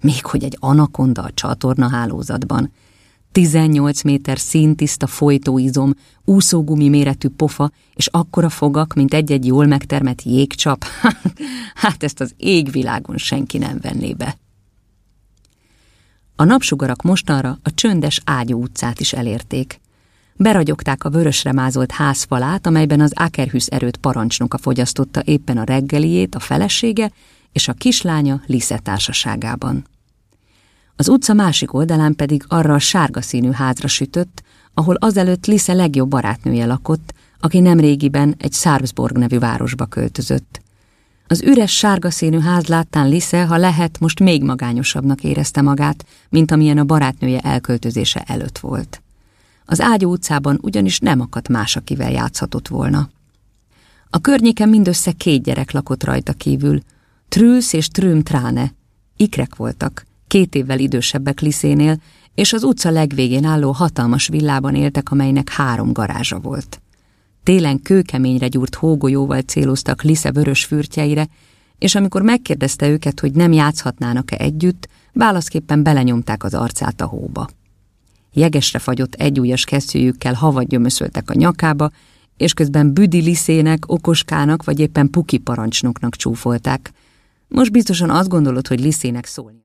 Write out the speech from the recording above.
Még hogy egy anakonda a csatornahálózatban. 18 méter színtiszta folytóizom, úszógumi méretű pofa, és akkora fogak, mint egy-egy jól megtermett jégcsap. Hát ezt az égvilágon senki nem venné be. A napsugarak mostanra a csöndes Ágyú utcát is elérték. Beragyogták a vörösre mázolt házfalát, amelyben az Akerhüsz erőd parancsnoka fogyasztotta éppen a reggeliét a felesége és a kislánya Lise társaságában. Az utca másik oldalán pedig arra a sárga színű házra sütött, ahol azelőtt Lise legjobb barátnője lakott, aki nemrégiben egy Sarpsborg nevű városba költözött. Az üres sárga színű ház láttán Lise, ha lehet, most még magányosabbnak érezte magát, mint amilyen a barátnője elköltözése előtt volt. Az Ágyú utcában ugyanis nem akadt más, akivel játszhatott volna. A környéken mindössze 2 gyerek lakott rajta kívül, Truls és Trüm Tráne. Ikrek voltak, 2 évvel idősebbek Lisénél, és az utca legvégén álló hatalmas villában éltek, amelynek 3 garázsa volt. Télen kőkeményre gyúrt hógolyóval céloztak Lise vörös fürtjeire, és amikor megkérdezte őket, hogy nem játszhatnának-e együtt, válaszképpen belenyomták az arcát a hóba. Jegesre fagyott egyujjas kesztyűjükkel havat gyömöszöltek a nyakába, és közben Büdi Lisének, Okoskának vagy éppen Puki parancsnoknak csúfolták. Most biztosan azt gondolod, hogy Lisének szólni.